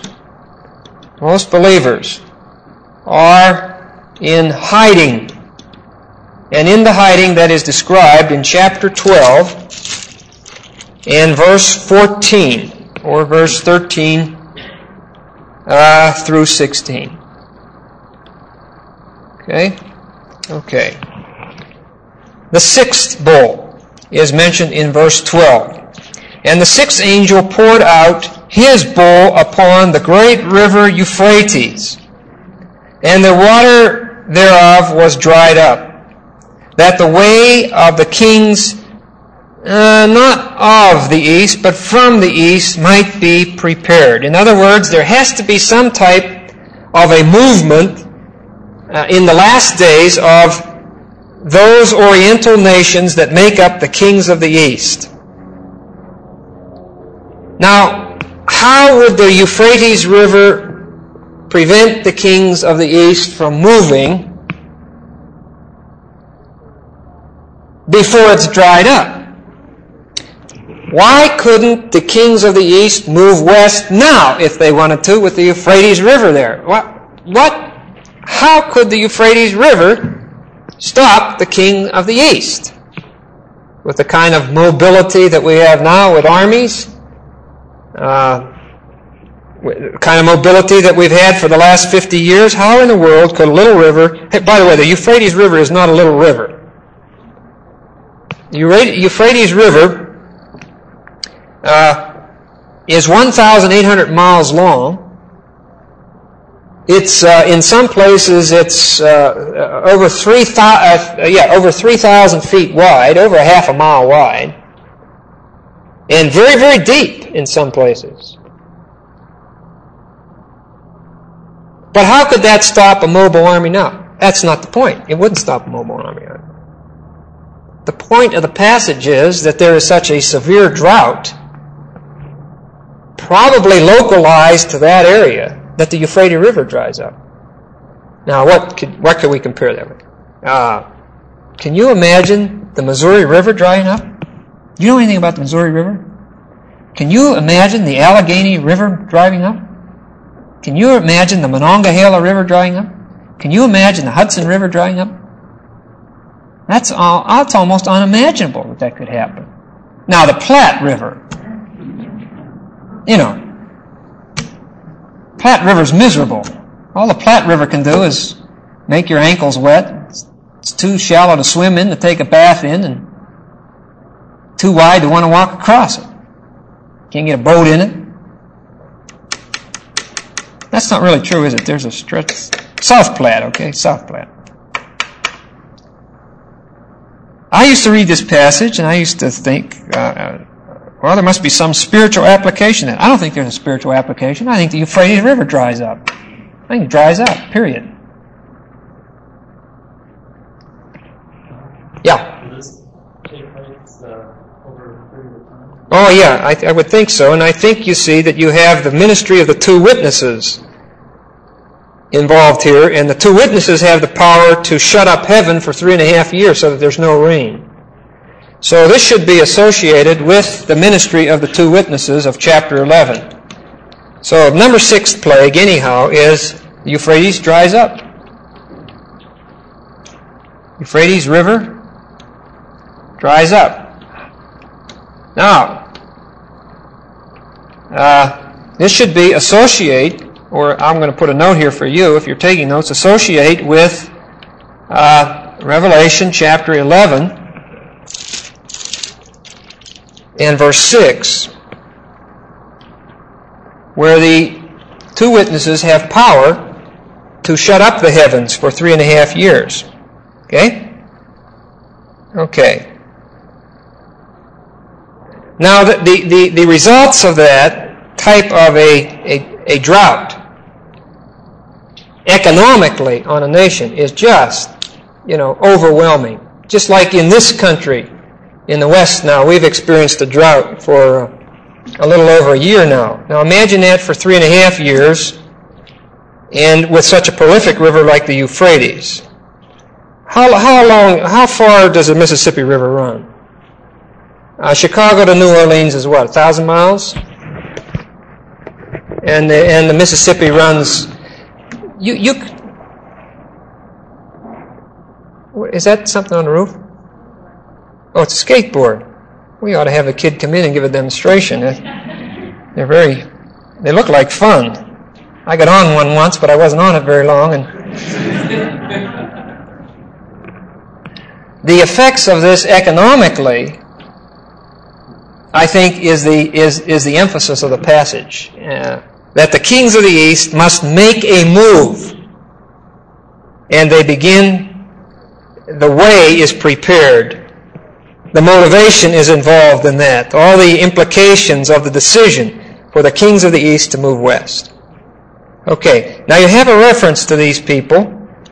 are in hiding. And in the hiding that is described in chapter 12 and verse 14, or verse 13 through 16. Okay. The sixth bowl is mentioned in verse 12. And the sixth angel poured out his bowl upon the great river Euphrates, and the water thereof was dried up, that the way of the kings, not of the east, but from the east, might be prepared. In other words, there has to be some type of a movement in the last days of those Oriental nations that make up the kings of the East. Now, how would the Euphrates River prevent the kings of the East from moving before it's dried up? Why couldn't the kings of the East move west now if they wanted to with the Euphrates River there? How could the Euphrates River stop the king of the East? With the kind of mobility that we have now with armies, the kind of mobility that we've had for the last 50 years, how in the world could a little river... Hey, by the way, the Euphrates River is not a little river. The Euphrates River is 1,800 miles long. It's in some places it's over 3,000 feet wide, over a half a mile wide, and very, very deep in some places. But how could that stop a mobile army now? That's not the point. It wouldn't stop a mobile army. The point of the passage is that there is such a severe drought, probably localized to that area, that the Euphrates River dries up. Now, what could we compare that with? Can you imagine the Missouri River drying up? Do you know anything about the Missouri River? Can you imagine the Allegheny River drying up? Can you imagine the Monongahela River drying up? Can you imagine the Hudson River drying up? That's almost unimaginable that could happen. Now, the Platte River. You know, Platte River's miserable. All the Platte River can do is make your ankles wet. It's too shallow to swim in, to take a bath in, and too wide to want to walk across it. Can't get a boat in it. That's not really true, is it? There's a stretch. South Platte, okay? South Platte. I used to read this passage, and I used to think, well, there must be some spiritual application in it. I don't think there's a spiritual application. I think the Euphrates River dries up. I think it dries up, period. Yeah? Will this take place over a period of time? Oh, yeah, I would think so. And I think you see that you have the ministry of the two witnesses involved here, and the two witnesses have the power to shut up heaven for 3.5 years so that there's no rain. So this should be associated with the ministry of the two witnesses of chapter 11. So number 6 plague, anyhow, is the Euphrates dries up. Euphrates River dries up. Now, this should be associate, or I'm going to put a note here for you if you're taking notes, associate with Revelation chapter 11 and verse 6, where the two witnesses have power to shut up the heavens for 3.5 years. Okay? Okay. Now, the results of that type of a drought economically on a nation is just, overwhelming. Just like in this country, in the West now, we've experienced a drought for a little over a year now. Now imagine that for 3.5 years, and with such a prolific river like the Euphrates. How far does the Mississippi River run? Chicago to New Orleans is what, 1,000 miles? And the Mississippi runs. Is that something on the roof? Oh, it's a skateboard. We ought to have a kid come in and give a demonstration. They look like fun. I got on one once, but I wasn't on it very long. And the effects of this economically, I think, is the emphasis of the passage. That the kings of the East must make a move. And they begin, the way is prepared. The motivation is involved in that. All the implications of the decision for the kings of the East to move west. Okay, now you have a reference to these people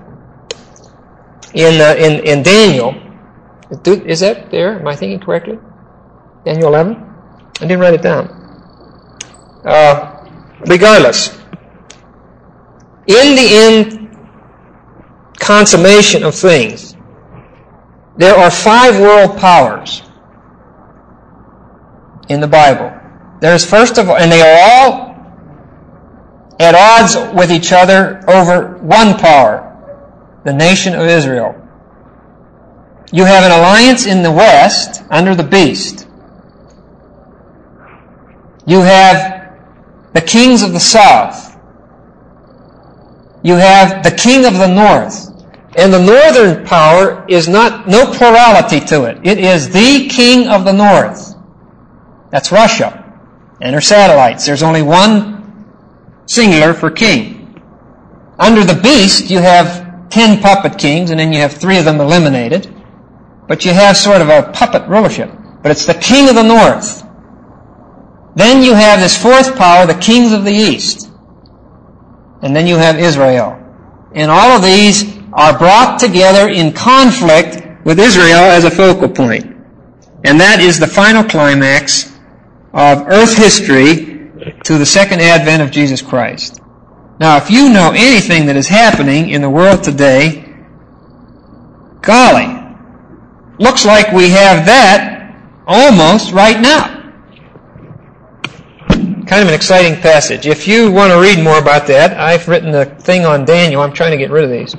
in Daniel. Is that there? Am I thinking correctly? Daniel 11? I didn't write it down. Regardless, in the end consummation of things, there are 5 world powers in the Bible. There's first of all, and they are all at odds with each other over one power, the nation of Israel. You have an alliance in the west under the beast. You have the kings of the south. You have the king of the north. And the northern power is no plurality to it. It is the king of the north. That's Russia and her satellites. There's only one singular for king. Under the beast, you have 10 puppet kings, and then you have 3 of them eliminated. But you have sort of a puppet rulership. But it's the king of the north. Then you have this 4th power, the kings of the east. And then you have Israel. And all of these are brought together in conflict with Israel as a focal point. And that is the final climax of earth history to the second advent of Jesus Christ. Now, if you know anything that is happening in the world today, golly, looks like we have that almost right now. Kind of an exciting passage. If you want to read more about that, I've written a thing on Daniel. I'm trying to get rid of these.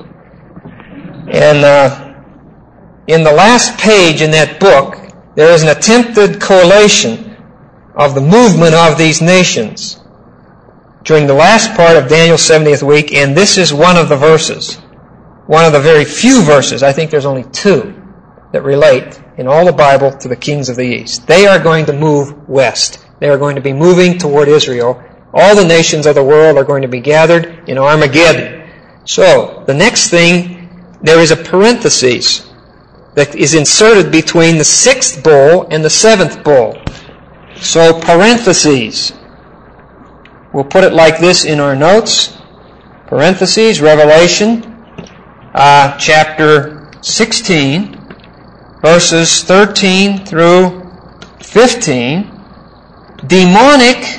And in the last page in that book, there is an attempted collation of the movement of these nations during the last part of Daniel's 70th week, and this is one of the verses. One of the very few verses, I think there's only 2, that relate in all the Bible to the kings of the east. They are going to move west. They are going to be moving toward Israel. All the nations of the world are going to be gathered in Armageddon. So, the next thing, there is a parenthesis that is inserted between the 6th bowl and the 7th bowl. So, parentheses. We'll put it like this in our notes. Parentheses, Revelation, chapter 16, verses 13 through 15. Demonic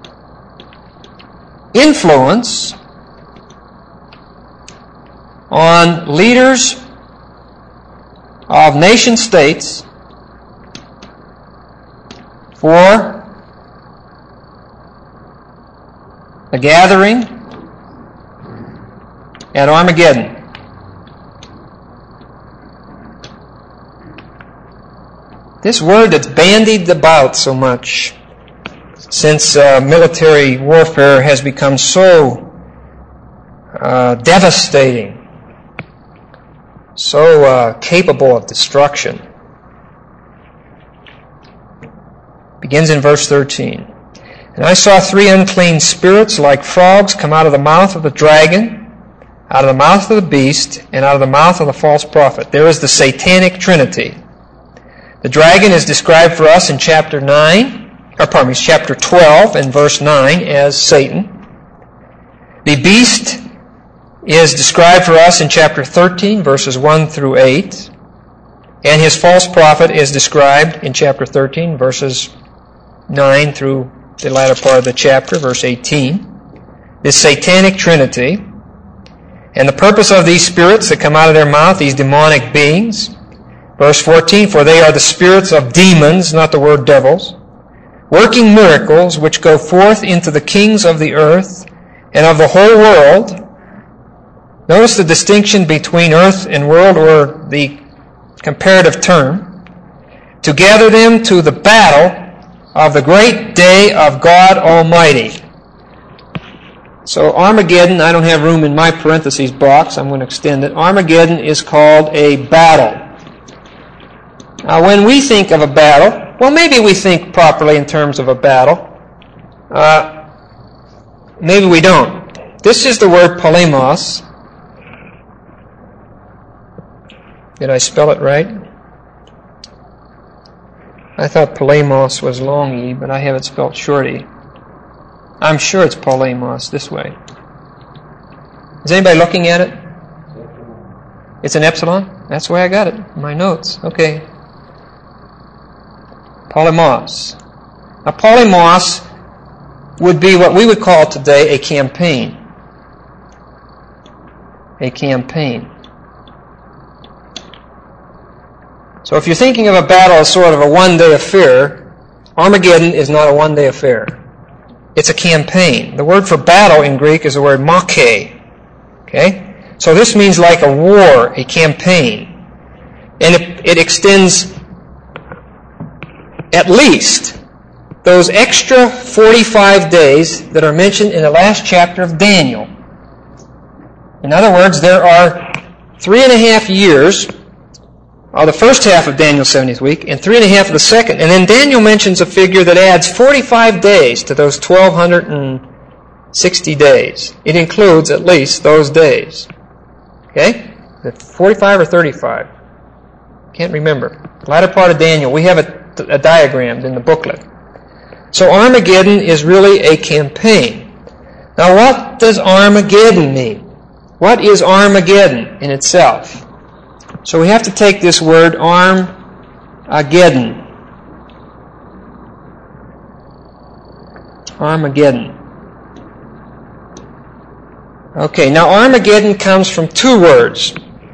influence on leaders of nation states for the gathering at Armageddon. This word that's bandied about so much since military warfare has become so devastating, so capable of destruction. Begins in verse 13. And I saw 3 unclean spirits like frogs come out of the mouth of the dragon, out of the mouth of the beast, and out of the mouth of the false prophet. There is the satanic trinity. The dragon is described for us in chapter 12 and verse 9 as Satan. The beast is described for us in chapter 13, verses 1 through 8. And his false prophet is described in chapter 13, verses 9 through the latter part of the chapter, verse 18. This satanic trinity. And the purpose of these spirits that come out of their mouth, these demonic beings. Verse 14, for they are the spirits of demons, not the word devils, working miracles which go forth into the kings of the earth and of the whole world. Notice the distinction between earth and world, or the comparative term, to gather them to the battle of the great day of God Almighty. So Armageddon, I don't have room in my parentheses box, I'm going to extend it. Armageddon is called a battle. Now, when we think of a battle, well, maybe we think properly in terms of a battle. Maybe we don't. This is the word polemos. Did I spell it right? I thought polemos was long E, but I have it spelled short E. I'm sure it's polemos this way. Is anybody looking at it? It's an epsilon? That's the way I got it in my notes. Okay. Polymos. Now, polymos would be what we would call today a campaign. A campaign. So if you're thinking of a battle as sort of a one-day affair, Armageddon is not a one-day affair. It's a campaign. The word for battle in Greek is the word mache. Okay? So this means like a war, a campaign. And it extends at least those extra 45 days that are mentioned in the last chapter of Daniel. In other words, there are 3.5 years of the first half of Daniel's 70th week and 3.5 of the second. And then Daniel mentions a figure that adds 45 days to those 1,260 days. It includes at least those days. Okay? 45 or 35? Can't remember. The latter part of Daniel, we have a diagram in the booklet. So Armageddon is really a campaign. Now what does Armageddon mean? What is Armageddon in itself? So we have to take this word Armageddon. Armageddon. Okay, now Armageddon comes from two words.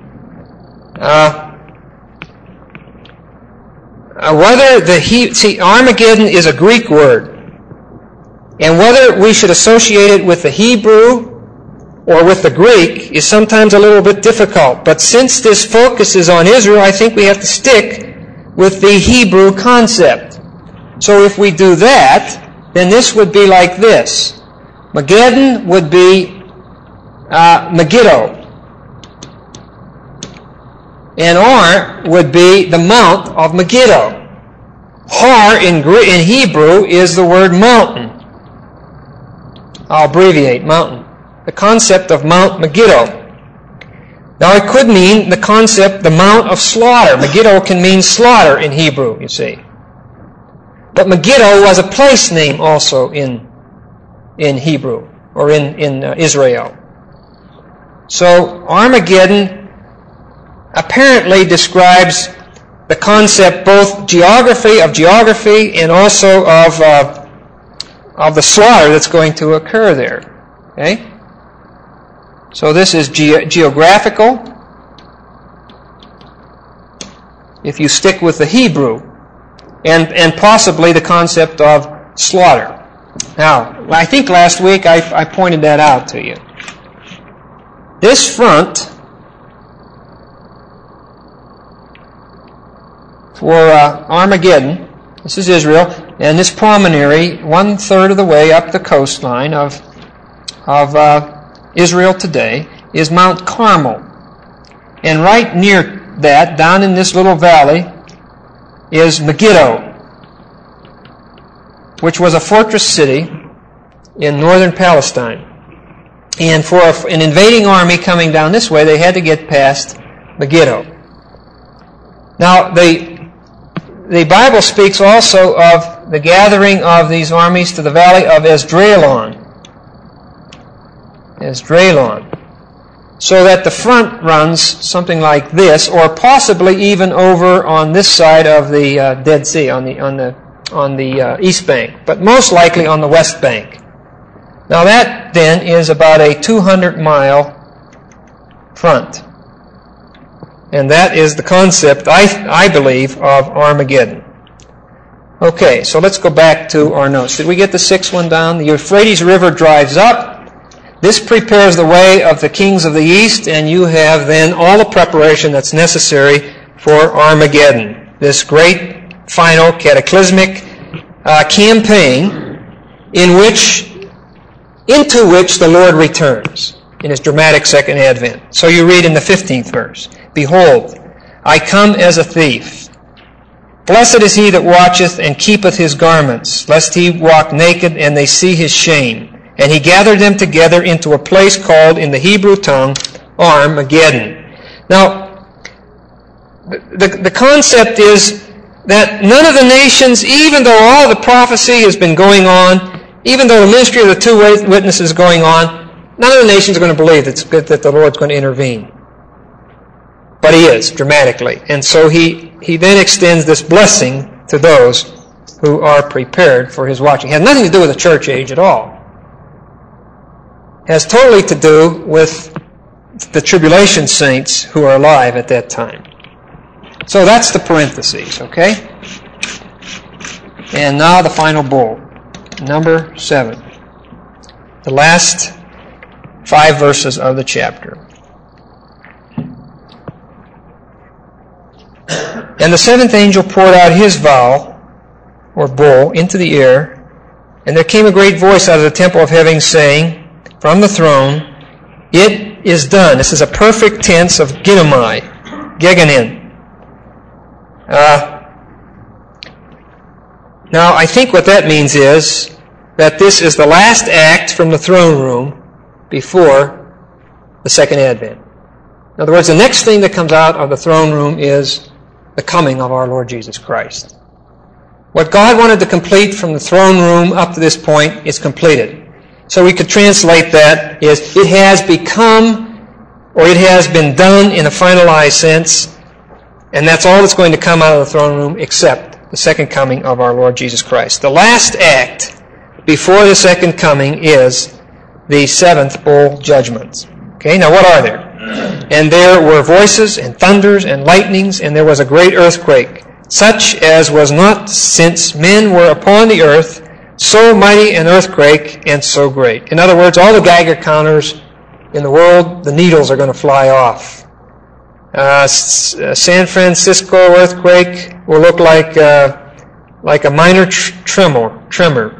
Armageddon is a Greek word. And whether we should associate it with the Hebrew or with the Greek is sometimes a little bit difficult. But since this focus is on Israel, I think we have to stick with the Hebrew concept. So if we do that, then this would be like this. Mageddon would be Megiddo. And Ar would be the mount of Megiddo. Har in Hebrew is the word mountain. I'll abbreviate mountain. The concept of Mount Megiddo. Now it could mean the concept, the Mount of Slaughter. Megiddo can mean slaughter in Hebrew, you see. But Megiddo was a place name also in Hebrew, or in Israel. So Armageddon apparently describes the concept both geography and also of the slaughter that's going to occur there. Okay? So this is geographical. If you stick with the Hebrew, and possibly the concept of slaughter. Now, I think last week I pointed that out to you. This front for Armageddon, this is Israel, and this promontory, 1/3 of the way up the coastline of Israel today, is Mount Carmel. And right near that, down in this little valley, is Megiddo, which was a fortress city in northern Palestine. And for an invading army coming down this way, they had to get past Megiddo. Now, the Bible speaks also of the gathering of these armies to the valley of Esdraelon. So that the front runs something like this, or possibly even over on this side of the Dead Sea, on the east bank, but most likely on the west bank. Now that then is about a 200-mile front. And that is the concept, I believe, of Armageddon. Okay, so let's go back to our notes. Did we get the sixth one down? The Euphrates River drives up. This prepares the way of the kings of the east, and you have then all the preparation that's necessary for Armageddon, this great final cataclysmic campaign into which the Lord returns in His dramatic second advent. So you read in the 15th verse, "Behold, I come as a thief. Blessed is he that watcheth and keepeth his garments, lest he walk naked and they see his shame. And he gathered them together into a place called in the Hebrew tongue Armageddon." Now, the concept is that none of the nations, even though all the prophecy has been going on, even though the ministry of the two witnesses is going on, none of the nations are going to believe that the Lord's going to intervene. But He is, dramatically. And so He then extends this blessing to those who are prepared for His watching. It has nothing to do with the church age at all. It has totally to do with the tribulation saints who are alive at that time. So that's the parentheses, okay? And now the final bowl, number 7. The last 5 verses of the chapter. And the seventh angel poured out his vial, or bowl, into the air, and there came a great voice out of the temple of heaven saying, from the throne, "It is done." This is a perfect tense of ginomai, gegonin. Now, I think what that means is that this is the last act from the throne room before the second advent. In other words, the next thing that comes out of the throne room is the coming of our Lord Jesus Christ. What God wanted to complete from the throne room up to this point is completed. So we could translate that as it has become, or it has been done in a finalized sense, and that's all that's going to come out of the throne room except the second coming of our Lord Jesus Christ. The last act before the second coming is the seventh bowl judgments. Okay, now what are there? And there were voices and thunders and lightnings, and there was a great earthquake, such as was not since men were upon the earth, so mighty an earthquake and so great. In other words, all the Geiger counters in the world, the needles are going to fly off. San Francisco earthquake will look like a minor tremor.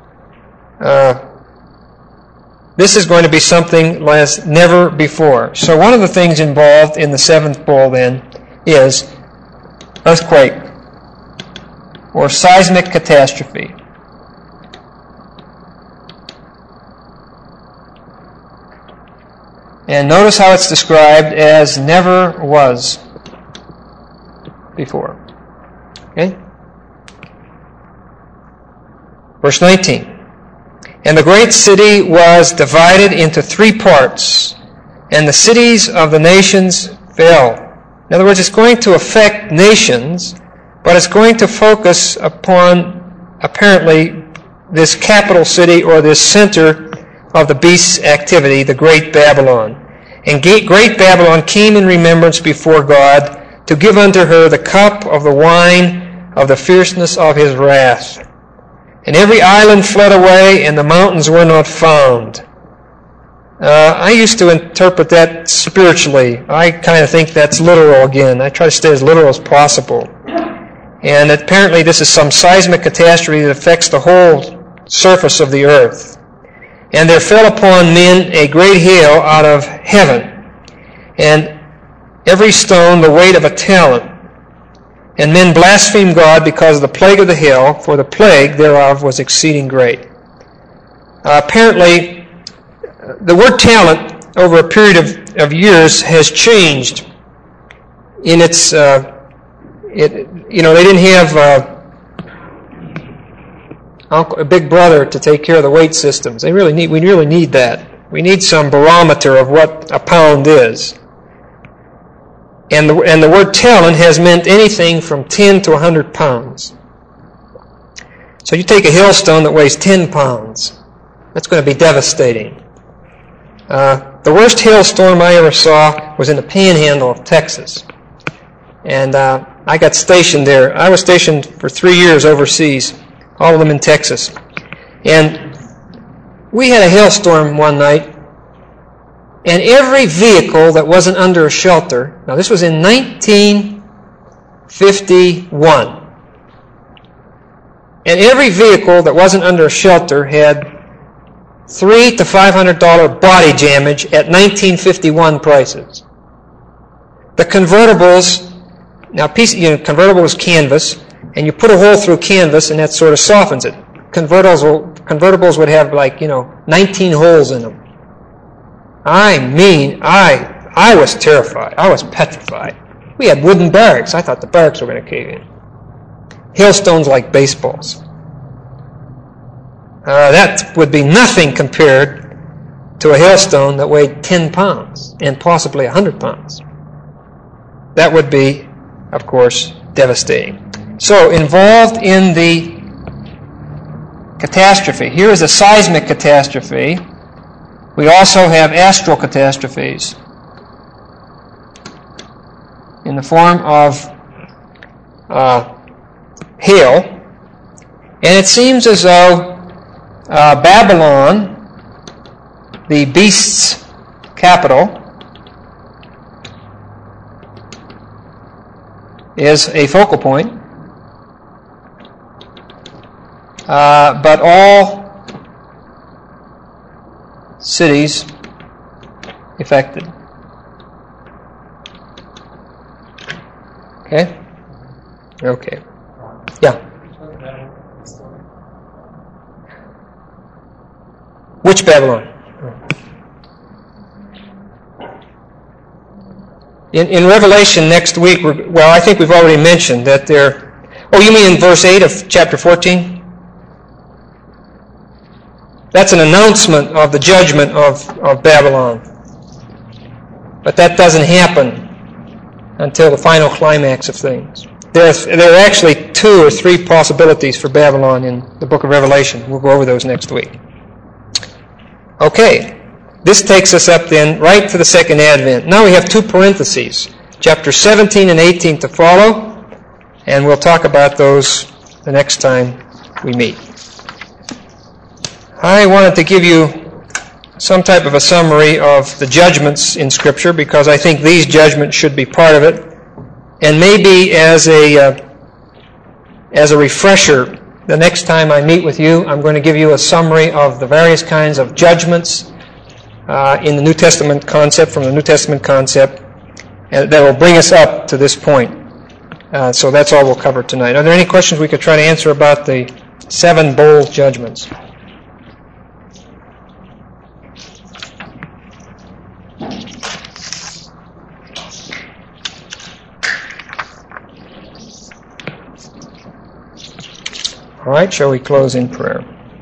This is going to be something as never before. So one of the things involved in the seventh bowl then is earthquake or seismic catastrophe. And notice how it's described as never was before. Okay? Verse 19. And the great city was divided into 3 parts, and the cities of the nations fell. In other words, it's going to affect nations, but it's going to focus upon, apparently, this capital city or this center of the beast's activity, the Great Babylon. And Great Babylon came in remembrance before God to give unto her the cup of the wine of the fierceness of His wrath. And every island fled away, and the mountains were not found. I used to interpret that spiritually. I kind of think that's literal again. I try to stay as literal as possible. And apparently this is some seismic catastrophe that affects the whole surface of the earth. And there fell upon men a great hail out of heaven, and every stone the weight of a talent. And men blasphemed God because of the plague of the hail, for the plague thereof was exceeding great. Apparently, the word talent over a period of years has changed in its, they didn't have a big brother to take care of the weight systems. We really need that. We need some barometer of what a pound is. And the word talent has meant anything from 10 to 100 pounds. So you take a hailstone that weighs 10 pounds. That's going to be devastating. The worst hailstorm I ever saw was in the panhandle of Texas. And I got stationed there. I was stationed for 3 years overseas, all of them in Texas. And we had a hailstorm one night, and every vehicle that wasn't under a shelter, now this was in 1951, and every vehicle that wasn't under a shelter had $300 to $500 body damage at 1951 prices. The convertibles, now convertible is canvas, and you put a hole through canvas, and that sort of softens it. Convertibles would have 19 holes in them. I was terrified. I was petrified. We had wooden barracks. I thought the barracks were going to cave in. Hailstones like baseballs. That would be nothing compared to a hailstone that weighed 10 pounds and possibly 100 pounds. That would be, of course, devastating. So, involved in the catastrophe. Here is a seismic catastrophe. We also have astral catastrophes in the form of hail. And it seems as though Babylon, the beast's capital, is a focal point. But all cities affected. Okay? Okay. Yeah. Which Babylon? In Revelation next week, I think we've already mentioned that there... Oh, you mean in verse 8 of chapter 14? That's an announcement of the judgment of Babylon. But that doesn't happen until the final climax of things. There are actually 2 or 3 possibilities for Babylon in the book of Revelation. We'll go over those next week. Okay, this takes us up then right to the second advent. Now we have 2 parentheses, chapter 17 and 18 to follow, and we'll talk about those the next time we meet. I wanted to give you some type of a summary of the judgments in Scripture because I think these judgments should be part of it, and maybe as a refresher. The next time I meet with you, I'm going to give you a summary of the various kinds of judgments in the New Testament concept, from the New Testament concept, and that will bring us up to this point. So that's all we'll cover tonight. Are there any questions we could try to answer about the 7 bowl judgments? All right, shall we close in prayer?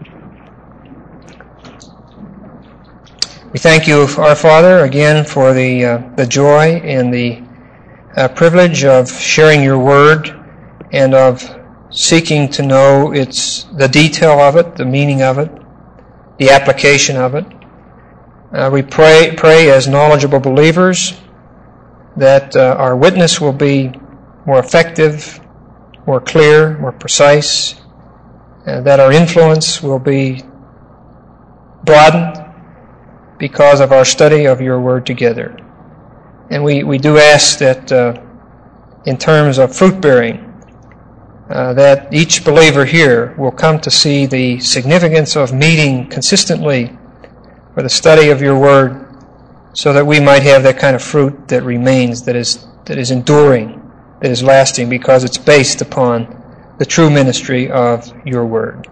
We thank you, our Father, again for the joy and the privilege of sharing your word and of seeking to know the detail of it, the meaning of it, the application of it. We pray as knowledgeable believers that our witness will be more effective, more clear, more precise, that our influence will be broadened because of our study of your word together. And we do ask that in terms of fruit-bearing, that each believer here will come to see the significance of meeting consistently for the study of your word so that we might have that kind of fruit that remains, that is enduring, that is lasting because it's based upon the true ministry of your word.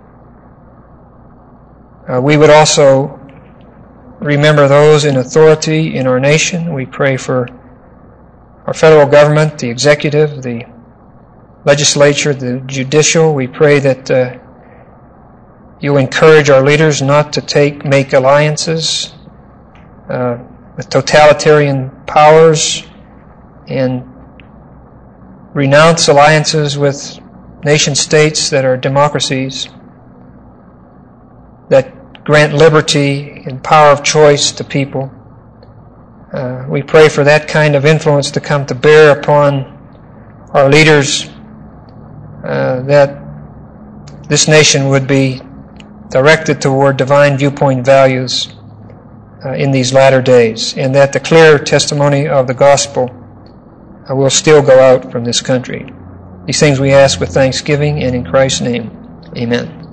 We would also remember those in authority in our nation. We pray for our federal government, the executive, the legislature, the judicial. We pray that you'll encourage our leaders not to make alliances with totalitarian powers and renounce alliances with nation-states that are democracies, that grant liberty and power of choice to people. We pray for that kind of influence to come to bear upon our leaders, that this nation would be directed toward divine viewpoint values in these latter days, and that the clear testimony of the gospel will still go out from this country. These things we ask with thanksgiving and in Christ's name. Amen.